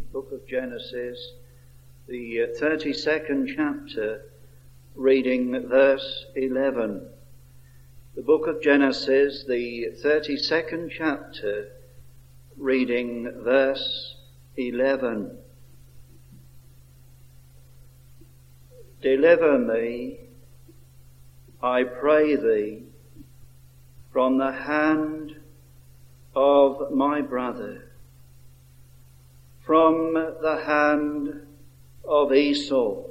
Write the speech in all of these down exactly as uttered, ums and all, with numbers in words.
book of Genesis, the thirty-second chapter, reading verse eleven. The book of Genesis, the thirty-second chapter, reading verse eleven. Deliver me, I pray thee, from the hand of my brother, from the hand of Esau,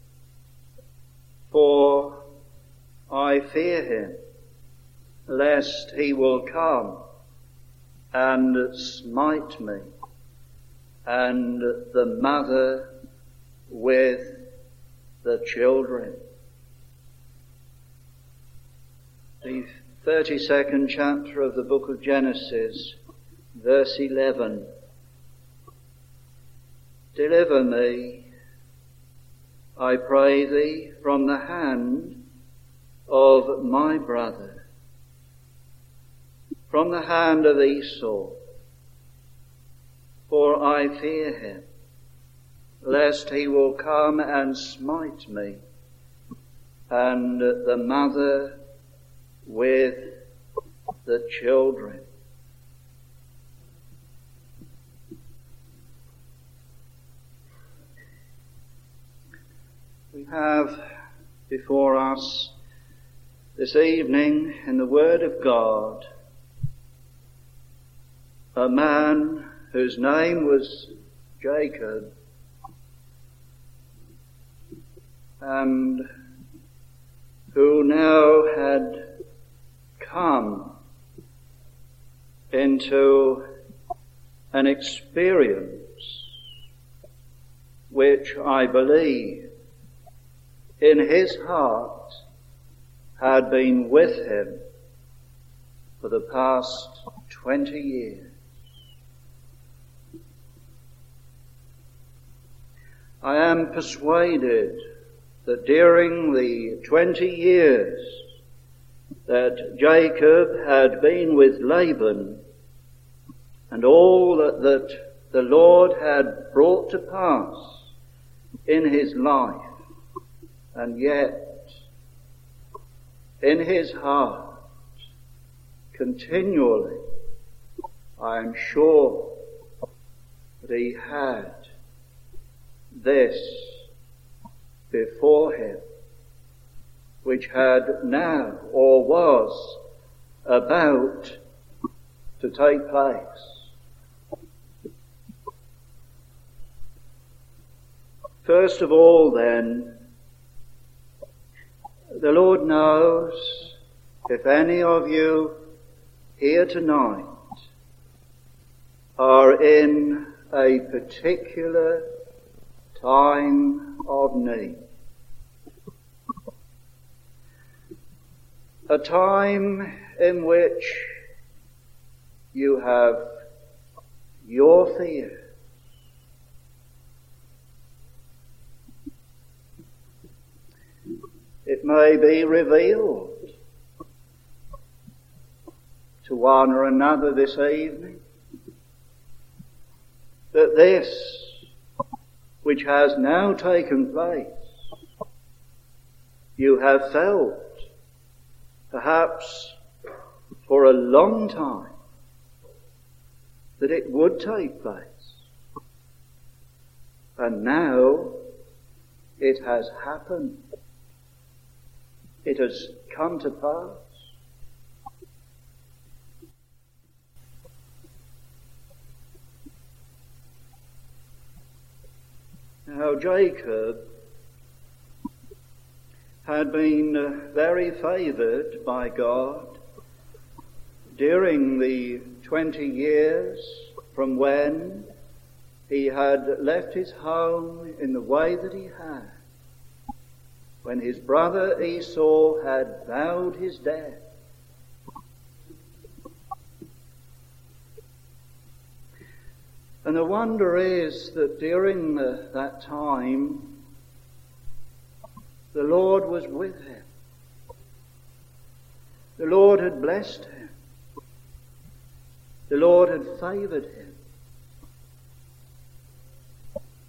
for I fear him, lest he will come and smite me, and the mother with the children. The thirty-second chapter of the book of Genesis, verse eleven. Deliver me, I pray thee, from the hand of my brother, from the hand of Esau, for I fear him, lest he will come and smite me, and the mother with the children. We have before us this evening in the Word of God a man whose name was Jacob, and who now had come into an experience which I believe in his heart had been with him for the past twenty years. I am persuaded that during the twenty years that Jacob had been with Laban, and all that, that the Lord had brought to pass in his life, and yet in his heart continually, I am sure that he had this before him, which had now or was about to take place. First of all, then, the Lord knows if any of you here tonight are in a particular time of need. A time in which you have your fear. It may be revealed to one or another this evening that this which has now taken place, you have felt perhaps for a long time that it would take place. And now it has happened. It has come to pass. Now Jacob had been very favoured by God during the twenty years from when he had left his home in the way that he had, when his brother Esau had vowed his death. And the wonder is that during the, that time, the Lord was with him. The Lord had blessed him. The Lord had favoured him.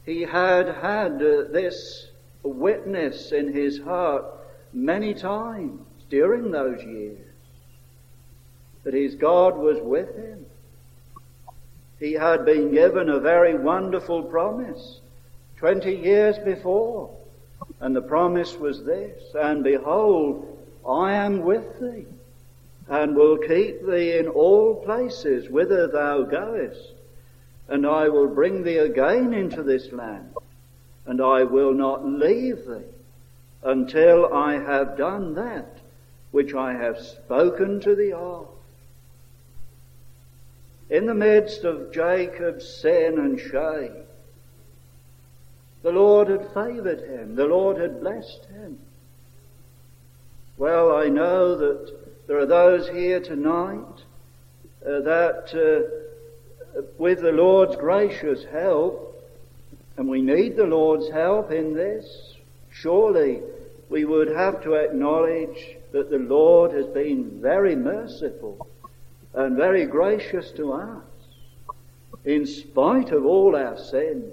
He had had uh, this witness in his heart many times during those years, that his God was with him. He had been given a very wonderful promise twenty years before, and the promise was this: and behold, I am with thee, and will keep thee in all places whither thou goest, and I will bring thee again into this land, and I will not leave thee until I have done that which I have spoken to thee of. In the midst of Jacob's sin and shame, the Lord had favoured him. The Lord had blessed him. Well, I know that there are those here tonight uh, that uh, with the Lord's gracious help, and we need the Lord's help in this, surely we would have to acknowledge that the Lord has been very merciful and very gracious to us, in spite of all our sins,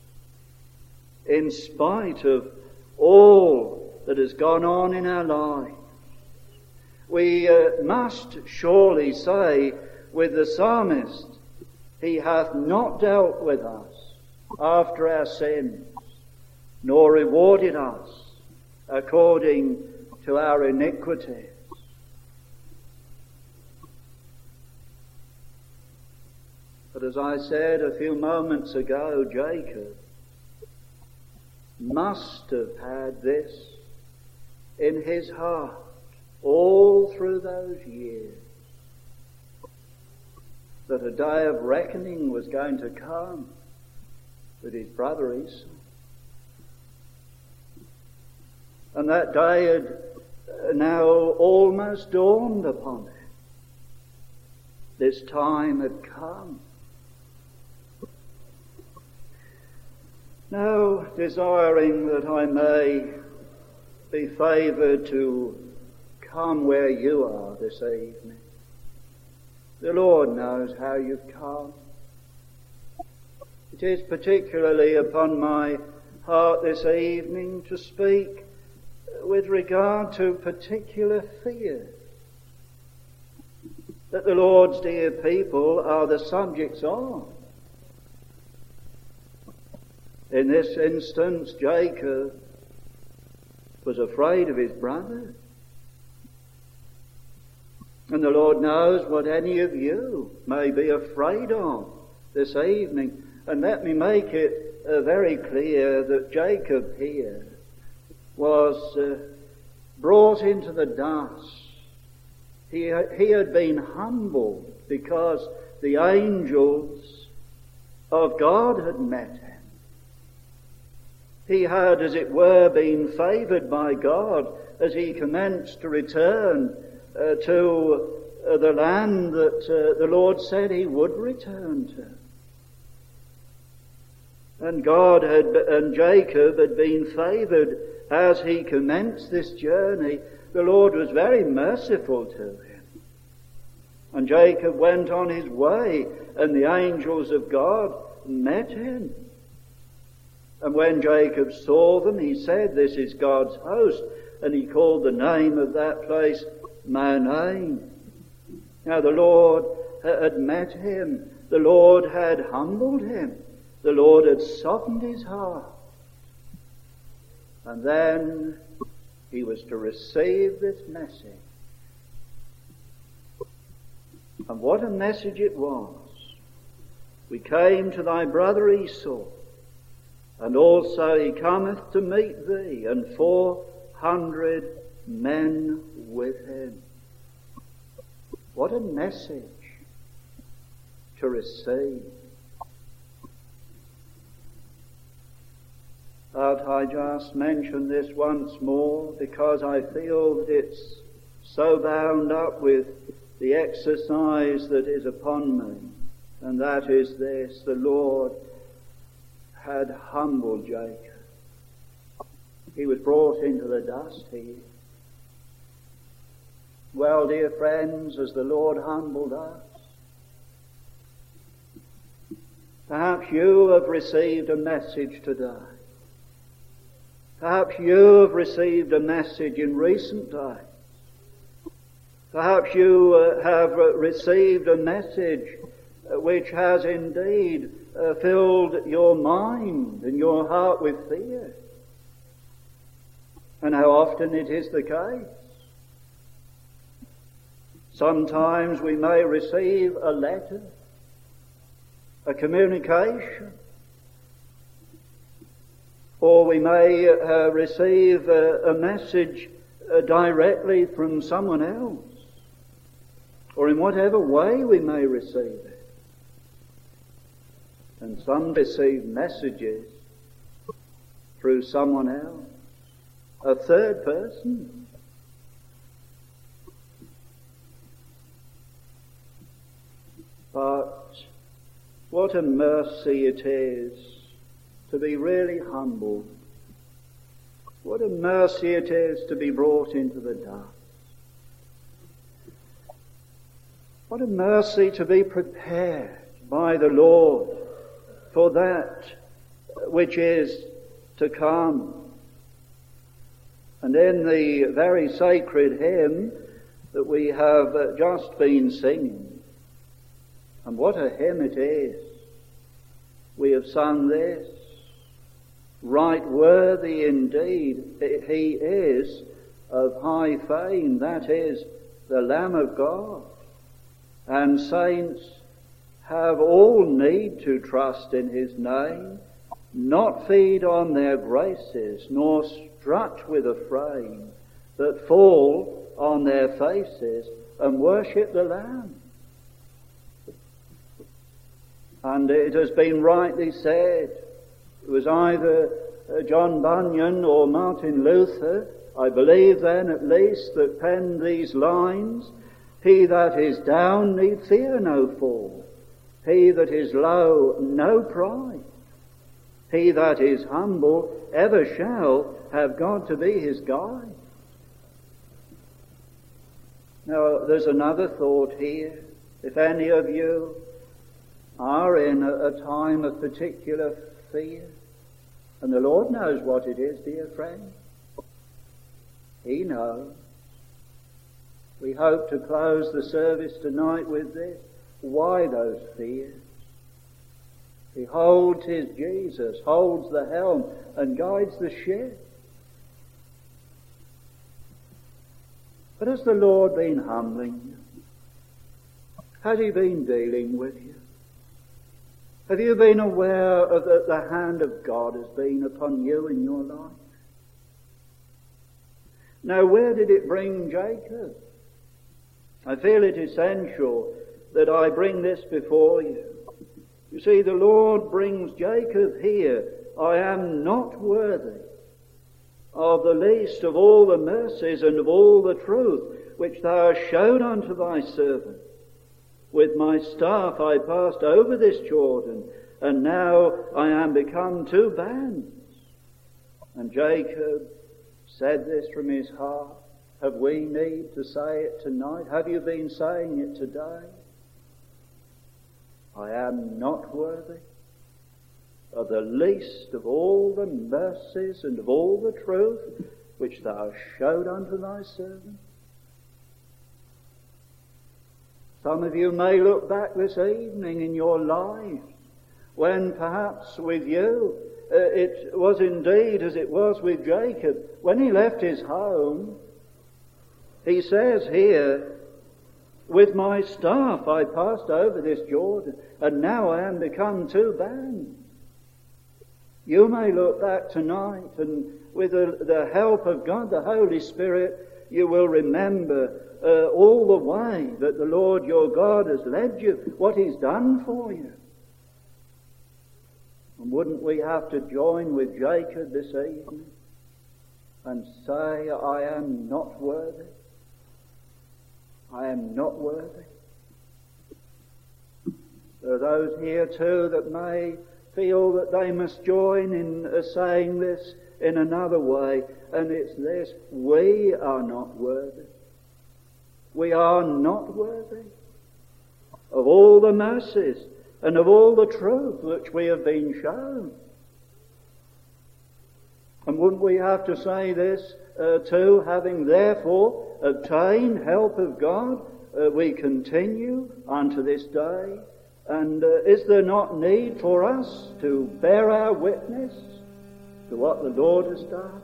in spite of all that has gone on in our lives. We uh, must surely say with the psalmist, He hath not dealt with us after our sins, nor rewarded us according to our iniquities. But as I said a few moments ago, Jacob must have had this in his heart all through those years, that a day of reckoning was going to come with his brother Esau. And that day had now almost dawned upon him. This time had come. Now, desiring that I may be favoured to come where you are this evening, the Lord knows how you've come. It is particularly upon my heart this evening to speak with regard to particular fears that the Lord's dear people are the subjects of. In this instance, Jacob was afraid of his brother. And the Lord knows what any of you may be afraid of this evening. And let me make it uh, very clear that Jacob here was uh, brought into the dust. He, he had been humbled because the angels of God had met him. He had, as it were, been favoured by God as he commenced to return uh, to uh, the land that uh, the Lord said he would return to. And God had, and Jacob had been favoured as he commenced this journey. The Lord was very merciful to him. And Jacob went on his way, and the angels of God met him. And when Jacob saw them, he said, "This is God's host." And he called the name of that place Mahanaim. Now the Lord had met him. The Lord had humbled him. The Lord had softened his heart. And then he was to receive this message. And what a message it was. "We came to thy brother Esau, and also he cometh to meet thee, and four hundred men with him." What a message to receive. But I just mention this once more because I feel that it's so bound up with the exercise that is upon me, and that is this: the Lord had humbled Jacob. He was brought into the dust here. Well, dear friends, as the Lord humbled us, Perhaps you have received a message today. Perhaps you have received a message in recent days. Perhaps you uh, have uh, received a message uh, which has indeed uh, filled your mind and your heart with fear. And how often it is the case. Sometimes we may receive a letter, a communication, or we may uh, receive uh, a message uh, directly from someone else, or in whatever way we may receive it. And some receive messages through someone else, a third person. But what a mercy it is to be really humble. What a mercy it is to be brought into the dark. What a mercy to be prepared by the Lord for that which is to come. And in the very sacred hymn that we have just been singing, and what a hymn it is, we have sung this: right worthy indeed he is of high fame, that is, the Lamb of God. And saints have all need to trust in his name, not feed on their graces, nor strut with a frame, but fall on their faces and worship the Lamb. And it has been rightly said, it was either John Bunyan or Martin Luther, I believe then at least, that penned these lines: he that is down need fear no fall, he that is low no pride, he that is humble ever shall have God to be his guide. Now there's another thought here. If any of you are in a, a time of particular fear, and the Lord knows what it is, dear friend. He knows. We hope to close the service tonight with this: why those fears? He holds his Jesus, holds the helm, and guides the ship. But has the Lord been humbling you? Has he been dealing with you? Have you been aware of that the hand of God has been upon you in your life? Now, where did it bring Jacob? I feel it essential that I bring this before you. You see, the Lord brings Jacob here. I am not worthy of the least of all the mercies and of all the truth which thou hast showed unto thy servant. With my staff I passed over this Jordan, and now I am become two bands. And Jacob said this from his heart. Have we need to say it tonight? Have you been saying it today? I am not worthy of the least of all the mercies and of all the truth which thou showed unto thy servant. Some of you may look back this evening in your life when perhaps with you uh, it was indeed as it was with Jacob. When he left his home, he says here, with my staff I passed over this Jordan, and now I am become two bands. You may look back tonight, and with the, the help of God, the Holy Spirit, you will remember uh, all the way that the Lord your God has led you, what he's done for you. And wouldn't we have to join with Jacob this evening and say, I am not worthy? I am not worthy. There are those here too that may feel that they must join in uh, saying this in another way, and it's this: we are not worthy. We are not worthy of all the mercies and of all the truth which we have been shown. And wouldn't we have to say this uh, too, having therefore obtained help of God, uh, we continue unto this day? And uh, is there not need for us to bear our witness to what the Lord has done?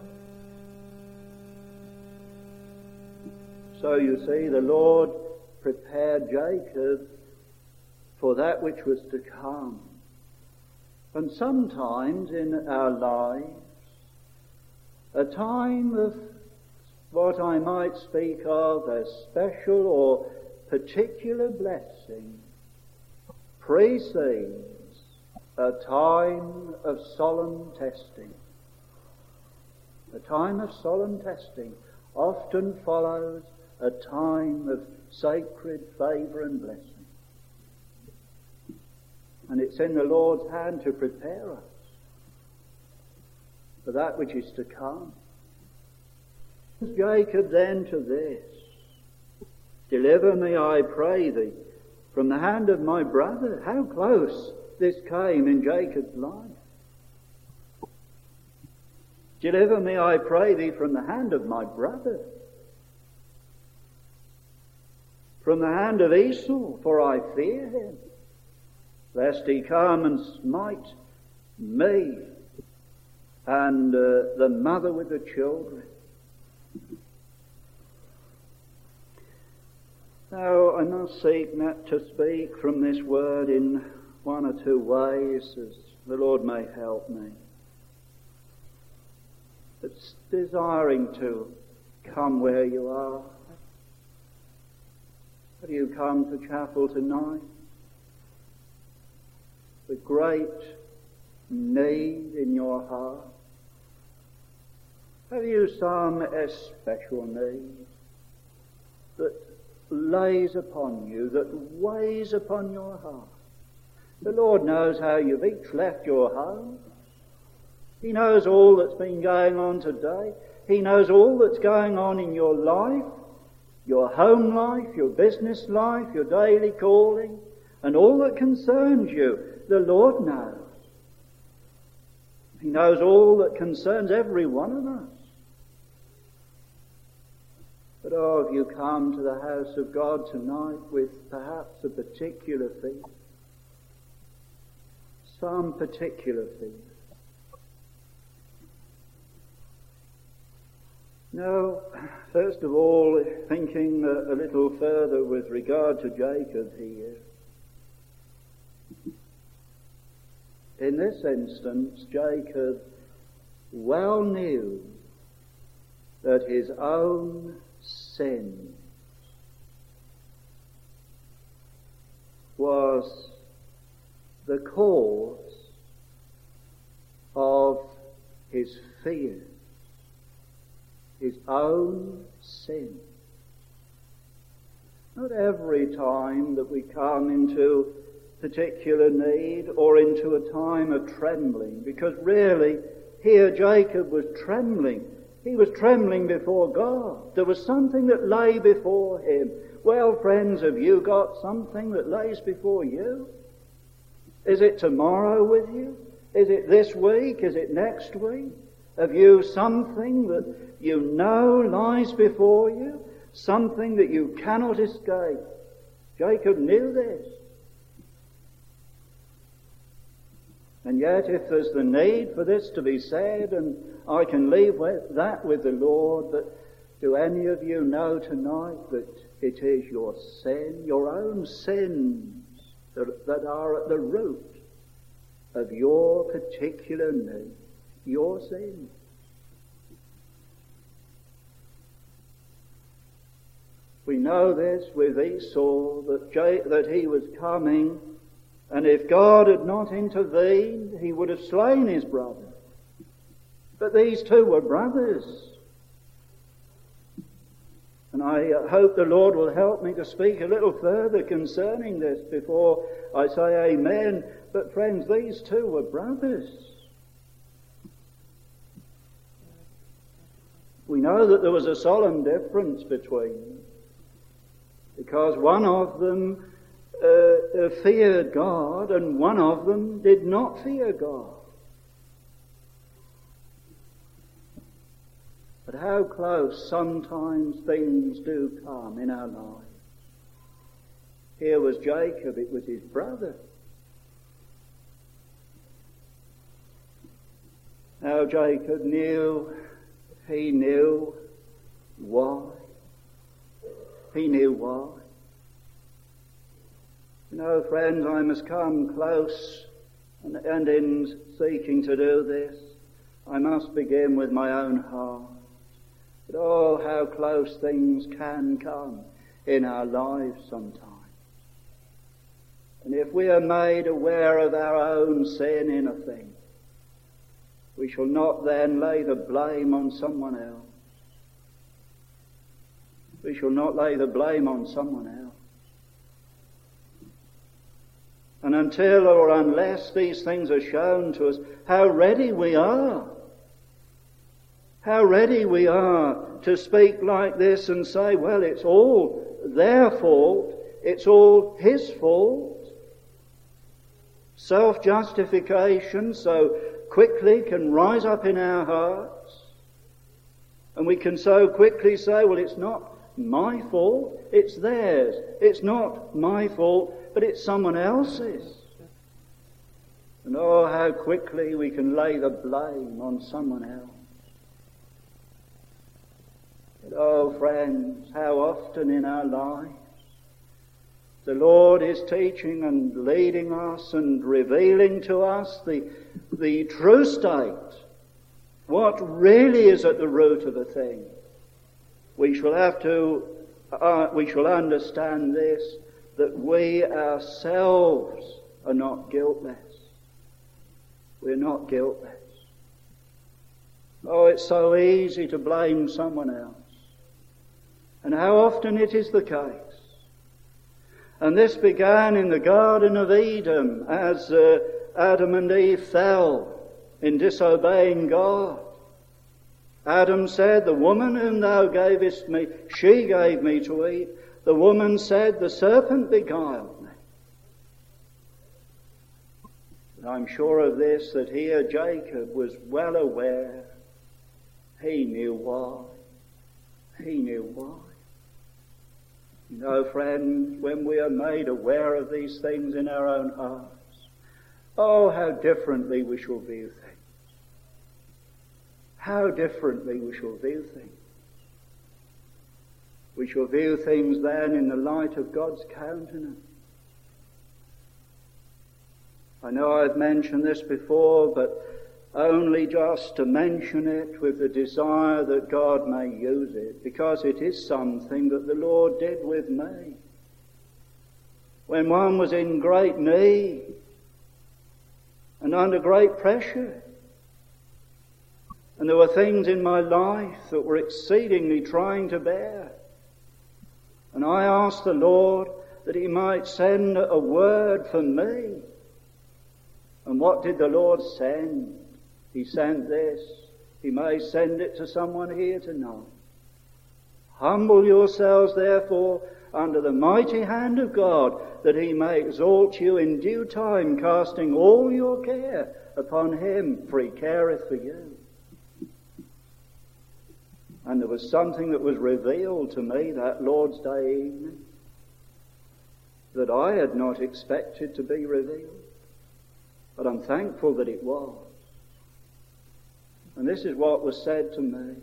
So you see, the Lord prepared Jacob for that which was to come. And sometimes in our lives, a time of what I might speak of as special or particular blessing precedes a time of solemn testing. A time of solemn testing often follows a time of sacred favour and blessing. And it's in the Lord's hand to prepare us for that which is to come. Jacob then to this, deliver me, I pray thee, from the hand of my brother. How close this came in Jacob's life. Deliver me, I pray thee, from the hand of my brother, from the hand of Esau, for I fear him, lest he come and smite me and uh, the mother with the children. Now, I must seek not to speak from this word in one or two ways, as the Lord may help me. It's desiring to come where you are. Have you come to chapel tonight with great need in your heart? Have you some especial need that lays upon you, that weighs upon your heart? The Lord knows how you've each left your home. He knows all that's been going on today. He knows all that's going on in your life, your home life, your business life, your daily calling, and all that concerns you. The Lord knows. He knows all that concerns every one of us. But oh, if you come to the house of God tonight with perhaps a particular fear, some particular fear. Now, first of all, thinking a, a little further with regard to Jacob here. In this instance, Jacob well knew that his own sin was the cause of his fear, his own sin. Not every time that we come into particular need or into a time of trembling, because really here Jacob was trembling. He was trembling before God. There was something that lay before him. Well, friends, have you got something that lays before you? Is it tomorrow with you? Is it this week? Is it next week? Have you something that you know lies before you? Something that you cannot escape? Jacob knew this. And yet, if there's the need for this to be said, and I can leave with that with the Lord, but do any of you know tonight that it is your sin, your own sins, that, that are at the root of your particular need, your sin? We know this with Esau, that, J- that he was coming, and if God had not intervened, he would have slain his brother. But these two were brothers. And I hope the Lord will help me to speak a little further concerning this before I say amen. But friends, these two were brothers. We know that there was a solemn difference between them, because one of them uh, uh, feared God and one of them did not fear God. But how close sometimes things do come in our lives. Here was Jacob, it was his brother. Now Jacob knew, he knew why. He knew why. You know, friends, I must come close, and, and in seeking to do this, I must begin with my own heart. But oh, how close things can come in our lives sometimes. And if we are made aware of our own sin in a thing, we shall not then lay the blame on someone else. We shall not lay the blame on someone else. And until or unless these things are shown to us, how ready we are. How ready we are to speak like this and say, well, it's all their fault. It's all his fault. Self-justification so quickly can rise up in our hearts. And we can so quickly say, well, it's not my fault, it's theirs. It's not my fault, but it's someone else's. And oh, how quickly we can lay the blame on someone else. But oh, friends, how often in our lives the Lord is teaching and leading us and revealing to us the, the true state, what really is at the root of a thing. We shall have to, uh, we shall understand this, that we ourselves are not guiltless. We're not guiltless. Oh, it's so easy to blame someone else. And how often it is the case. And this began in the Garden of Eden as uh, Adam and Eve fell in disobeying God. Adam said, the woman whom thou gavest me, she gave me to eat. The woman said, the serpent beguiled me. And I'm sure of this, that here Jacob was well aware. He knew why. He knew why. You know, friends, when we are made aware of these things in our own hearts, oh, how differently we shall view things. How differently we shall view things. We shall view things then in the light of God's countenance. I know I've mentioned this before, but only just to mention it with the desire that God may use it, because it is something that the Lord did with me. When one was in great need and under great pressure, and there were things in my life that were exceedingly trying to bear, and I asked the Lord that he might send a word for me. And what did the Lord send? He sent this. He may send it to someone here tonight. Humble yourselves, therefore, under the mighty hand of God, that he may exalt you in due time, casting all your care upon him, for he careth for you. And there was something that was revealed to me that Lord's Day evening that I had not expected to be revealed. But I'm thankful that it was. And this is what was said to me.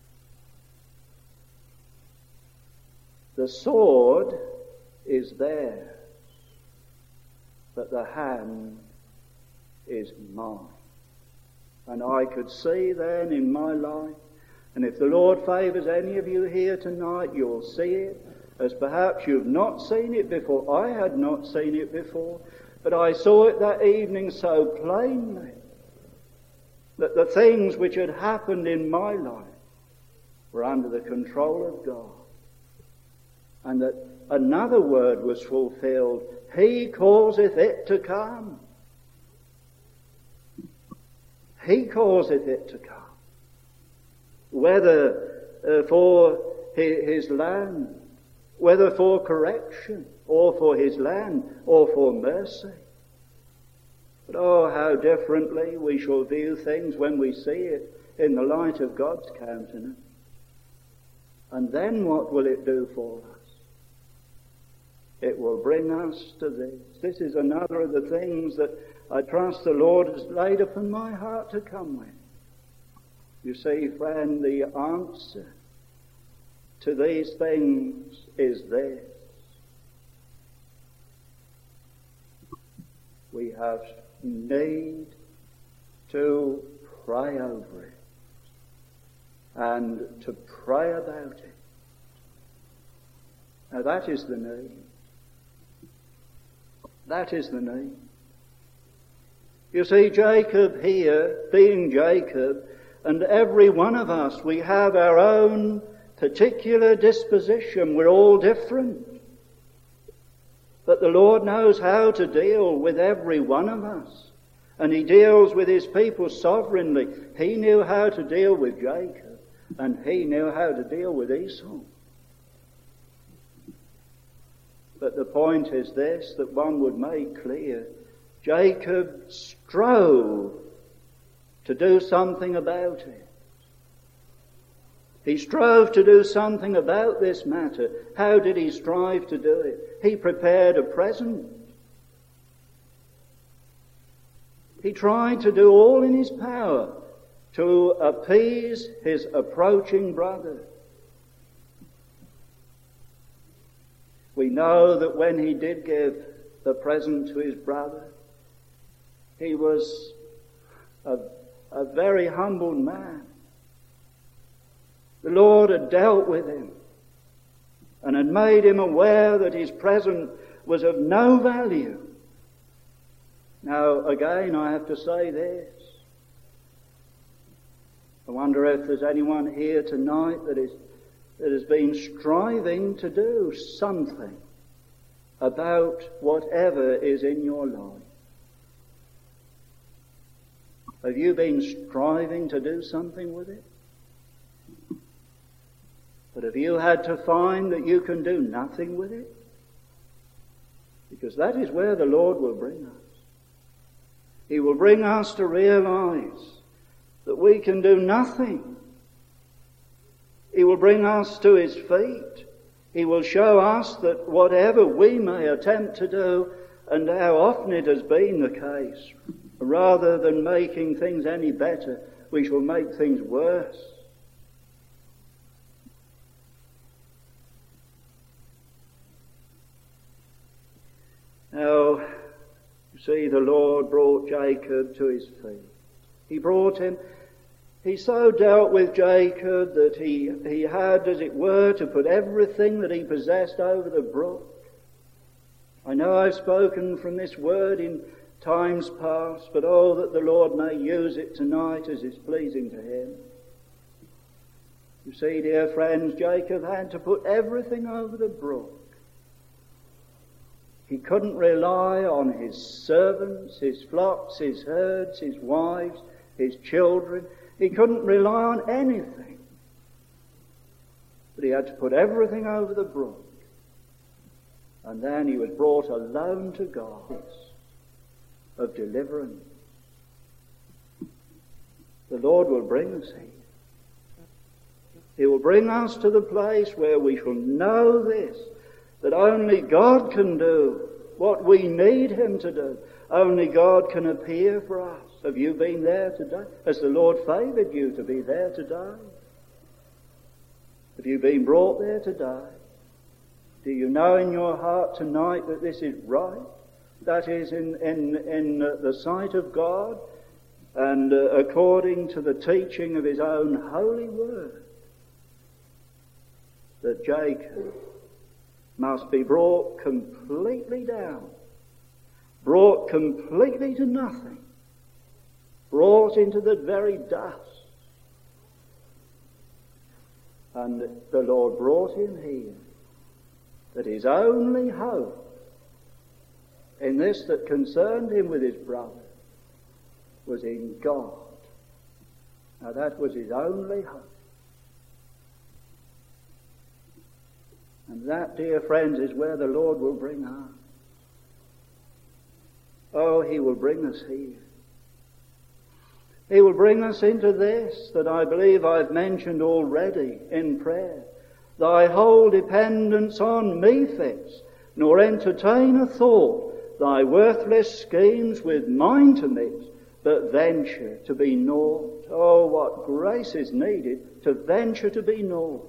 The sword is there, but the hand is mine. And I could see then in my life, and if the Lord favours any of you here tonight, you'll see it, as perhaps you've not seen it before. I had not seen it before, but I saw it that evening so plainly, that the things which had happened in my life were under the control of God. And that another word was fulfilled. He causeth it to come. He causeth it to come. Whether uh, for his, his land, whether for correction, or for his land, or for mercy. But oh, how differently we shall view things when we see it in the light of God's countenance. And then what will it do for us? It will bring us to this. This is another of the things that I trust the Lord has laid upon my heart to come with. You see, friend, the answer to these things is this. We have need to pray over it and to pray about it. Now that is the need. That is the need. You see, Jacob here, being Jacob, and every one of us, we have our own particular disposition. We're all different. But the Lord knows how to deal with every one of us. And he deals with his people sovereignly. He knew how to deal with Jacob, and he knew how to deal with Esau. But the point is this, that one would make clear. Jacob strove to do something about it. He strove to do something about this matter. How did he strive to do it? He prepared a present. He tried to do all in his power to appease his approaching brother. We know that when he did give the present to his brother, he was a, a very humbled man. The Lord had dealt with him and had made him aware that his present was of no value. Now, again, I have to say this. I wonder if there's anyone here tonight that is that has been striving to do something about whatever is in your life. Have you been striving to do something with it? But have you had to find that you can do nothing with it? Because that is where the Lord will bring us. He will bring us to realize that we can do nothing. He will bring us to his feet. He will show us that whatever we may attempt to do, and how often it has been the case, rather than making things any better, we shall make things worse. Now, you see, the Lord brought Jacob to his feet. He brought him, he so dealt with Jacob that he, he had, as it were, to put everything that he possessed over the brook. I know I've spoken from this word in times past, but oh, that the Lord may use it tonight as is pleasing to him. You see, dear friends, Jacob had to put everything over the brook. He couldn't rely on his servants, his flocks, his herds, his wives, his children. He couldn't rely on anything. But he had to put everything over the brook. And then he was brought alone to God of deliverance. The Lord will bring us here. He will bring us to the place where we shall know this, that only God can do what we need him to do. Only God can appear for us. Have you been there today? Has the Lord favoured you to be there today? Have you been brought there today? Do you know in your heart tonight that this is right? That is in, in, in the sight of God and uh, according to the teaching of his own holy word, that Jacob must be brought completely down, brought completely to nothing, brought into the very dust. And the Lord brought him here, that his only hope in this that concerned him with his brother was in God. Now that was his only hope. And that, dear friends, is where the Lord will bring us. Oh, he will bring us here. He will bring us into this that I believe I've mentioned already in prayer. Thy whole dependence on me fix, nor entertain a thought, thy worthless schemes with mine to mix, but venture to be naught. Oh, what grace is needed to venture to be naught.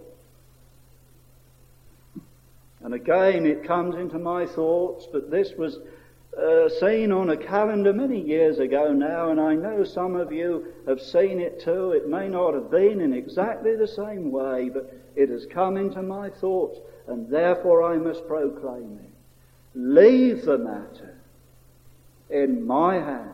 And again it comes into my thoughts, but this was uh, seen on a calendar many years ago now, and I know some of you have seen it too. It may not have been in exactly the same way, but it has come into my thoughts, and therefore I must proclaim it. Leave the matter in my hands.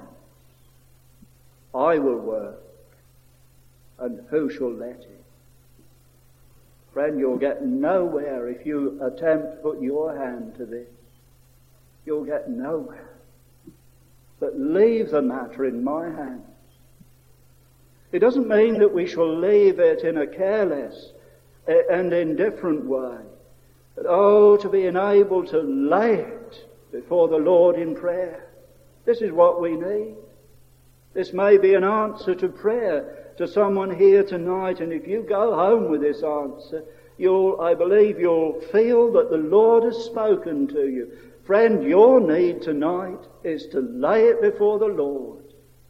I will work, and who shall let it? Friend, you'll get nowhere if you attempt to put your hand to this. You'll get nowhere. But leave the matter in my hands. It doesn't mean that we shall leave it in a careless and indifferent way. But oh, to be enabled to lay it before the Lord in prayer. This is what we need. This may be an answer to prayer to someone here tonight, and if you go home with this answer, you'll, I believe you'll feel that the Lord has spoken to you. Friend, your need tonight is to lay it before the Lord.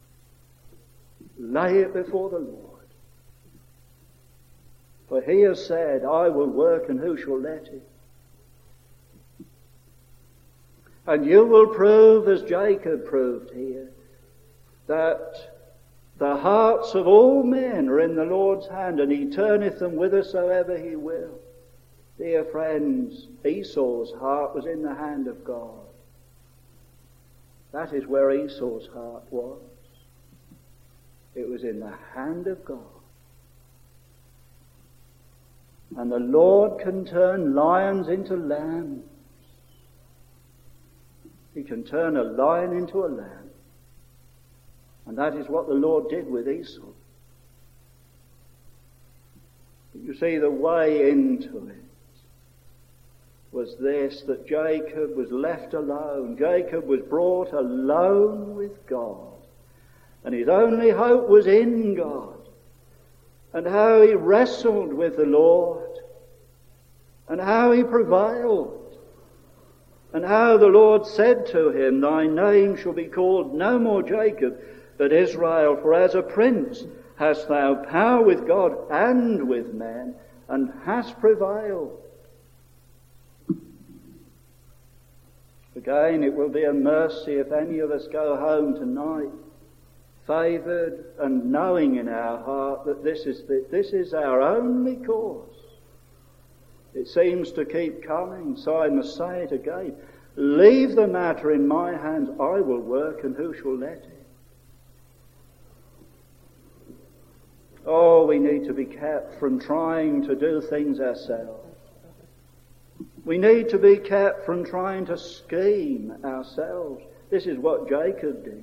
Lay it before the Lord. For he has said, I will work, and who shall let it? And you will prove, as Jacob proved here, that the hearts of all men are in the Lord's hand, and he turneth them whithersoever he will. Dear friends, Esau's heart was in the hand of God. That is where Esau's heart was. It was in the hand of God. And the Lord can turn lions into lambs. He can turn a lion into a lamb. And that is what the Lord did with Esau. You see, the way into it was this, that Jacob was left alone. Jacob was brought alone with God. And his only hope was in God. And how he wrestled with the Lord. And how he prevailed. And how the Lord said to him, thy name shall be called no more Jacob, but Israel, for as a prince hast thou power with God and with men, and hast prevailed. Again, it will be a mercy if any of us go home tonight, favoured and knowing in our heart that this is the, this is our only course. It seems to keep coming, so I must say it again. Leave the matter in my hands. I will work, and who shall let it? Oh, we need to be kept from trying to do things ourselves. We need to be kept from trying to scheme ourselves. This is what Jacob did.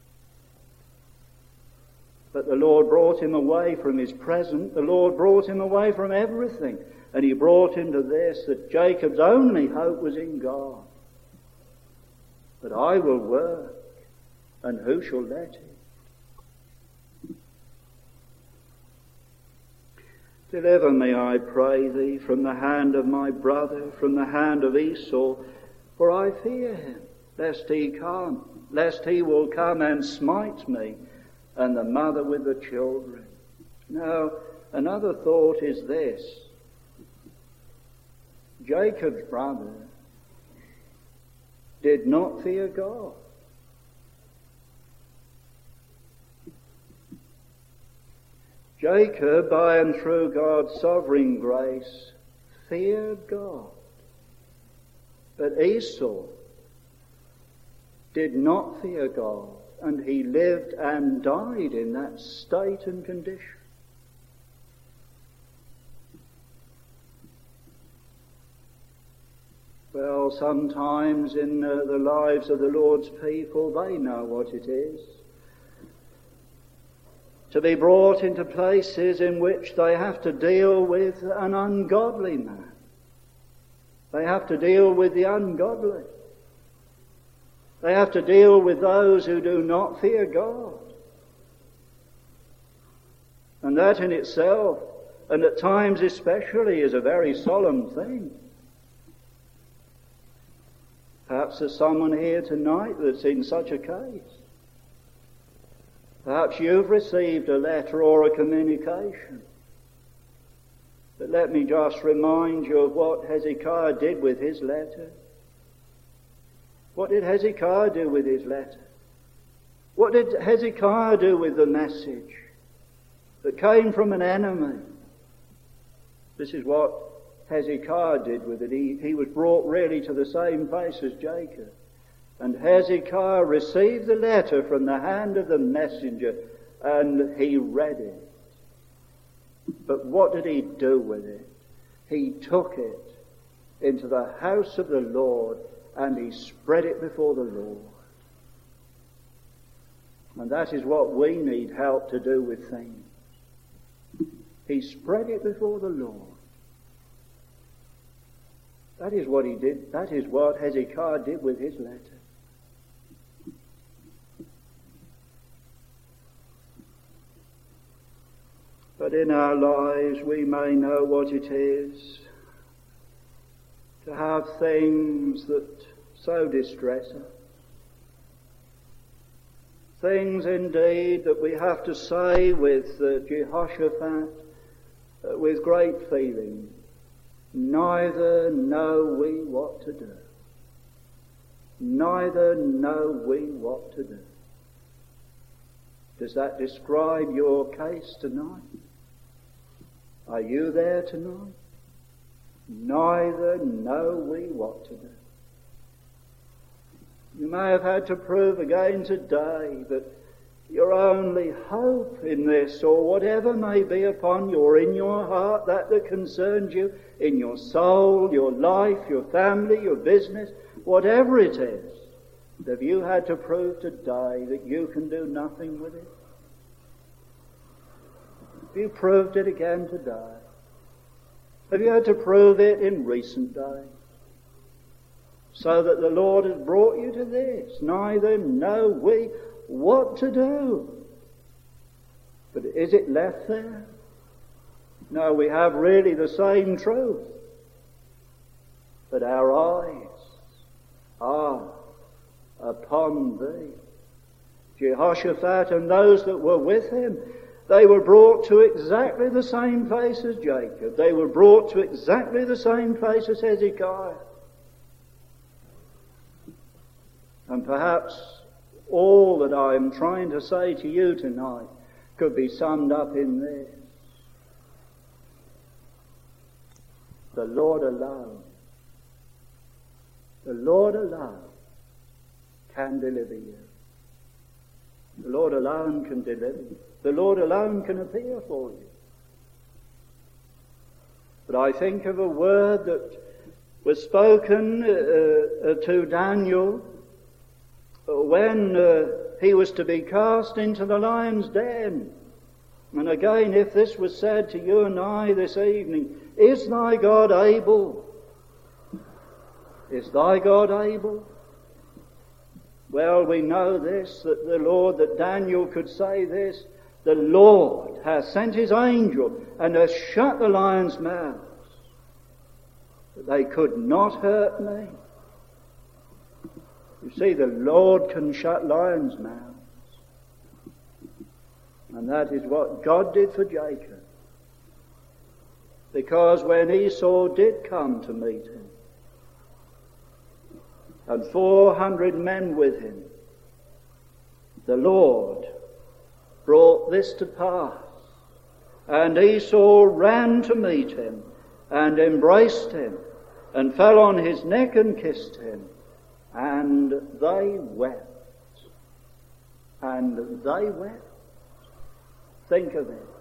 But the Lord brought him away from his present. The Lord brought him away from everything. And he brought him to this, that Jacob's only hope was in God. But I will work, and who shall let it? Deliver me, I pray thee, from the hand of my brother, from the hand of Esau, for I fear him, lest he come, lest he will come and smite me, and the mother with the children. Now, another thought is this. Jacob's brother did not fear God. Jacob, by and through God's sovereign grace, feared God. But Esau did not fear God, and he lived and died in that state and condition. Well, sometimes in uh, the lives of the Lord's people, they know what it is to be brought into places in which they have to deal with an ungodly man. They have to deal with the ungodly. They have to deal with those who do not fear God. And that in itself, and at times especially, is a very solemn thing. Perhaps there's someone here tonight that's in such a case. Perhaps you've received a letter or a communication. But let me just remind you of what Hezekiah did with his letter. What did Hezekiah do with his letter? What did Hezekiah do with the message that came from an enemy? This is what Hezekiah did with it. He, he was brought really to the same place as Jacob. And Hezekiah received the letter from the hand of the messenger, and he read it. But what did he do with it? He took it into the house of the Lord, and he spread it before the Lord. And that is what we need help to do with things. He spread it before the Lord. That is what he did. That is what Hezekiah did with his letter. But in our lives we may know what it is to have things that so distress us. Things indeed that we have to say with uh, Jehoshaphat, uh, with great feeling, neither know we what to do. Neither know we what to do. Does that describe your case tonight? Are you there tonight? Neither know we what to do. You may have had to prove again today that your only hope in this, or whatever may be upon you or in your heart, that that concerns you, in your soul, your life, your family, your business, whatever it is, have you had to prove today that you can do nothing with it? Have you proved it again today? Have you had to prove it in recent days? So that the Lord has brought you to this. Neither know we what to do. But is it left there? No, we have really the same truth. But our eyes are upon thee. Jehoshaphat and those that were with him, they were brought to exactly the same place as Jacob. They were brought to exactly the same place as Hezekiah. And perhaps all that I am trying to say to you tonight could be summed up in this. The Lord alone, the Lord alone can deliver you. The Lord alone can deliver you. The Lord alone can appear for you. But I think of a word that was spoken uh, uh, to Daniel when uh, he was to be cast into the lion's den. And again, if this was said to you and I this evening, is thy God able? Is thy God able? Well, we know this, that the Lord, that Daniel could say this, the Lord has sent his angel and has shut the lions' mouths, that they could not hurt me. You see, the Lord can shut lions' mouths. And that is what God did for Jacob. Because when Esau did come to meet him, and four hundred men with him, the Lord brought this to pass. And Esau ran to meet him, and embraced him, and fell on his neck and kissed him. And they wept. And they wept. Think of it.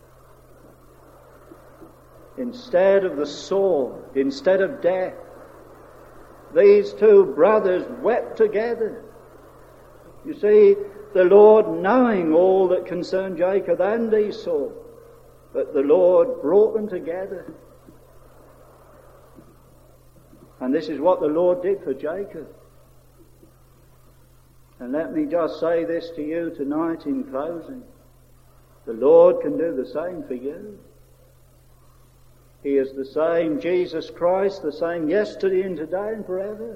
Instead of the sword, instead of death, these two brothers wept together. You see, the Lord knowing all that concerned Jacob and Esau, but the Lord brought them together. And this is what the Lord did for Jacob. And let me just say this to you tonight in closing. The Lord can do the same for you. He is the same Jesus Christ, the same yesterday and today and forever.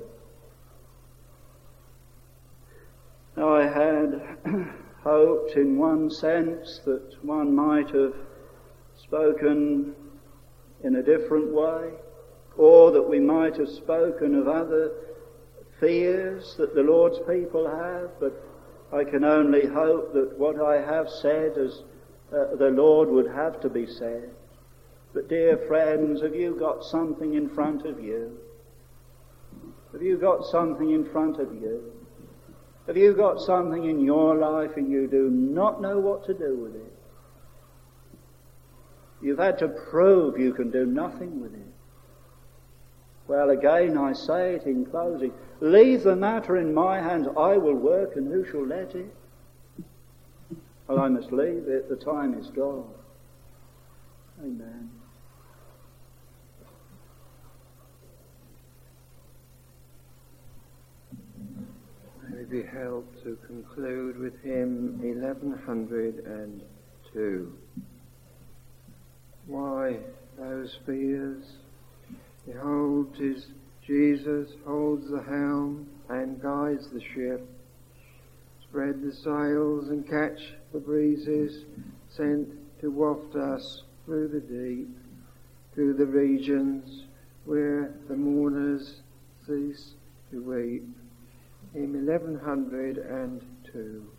Now, I had hoped in one sense that one might have spoken in a different way, or that we might have spoken of other fears that the Lord's people have, but I can only hope that what I have said as uh, the Lord would have to be said. But dear friends, have you got something in front of you? Have you got something in front of you? Have you got something in your life and you do not know what to do with it? You've had to prove you can do nothing with it. Well, again, I say it in closing. Leave the matter in my hands. I will work, and who shall let it? Well, I must leave it. The time is gone. Amen. May we be helped to conclude with hymn eleven oh two. Why those fears? Behold, 'tis Jesus holds the helm and guides the ship. Spread the sails and catch the breezes sent to waft us through the deep, through the regions where the mourners cease to weep. Hymn eleven oh two.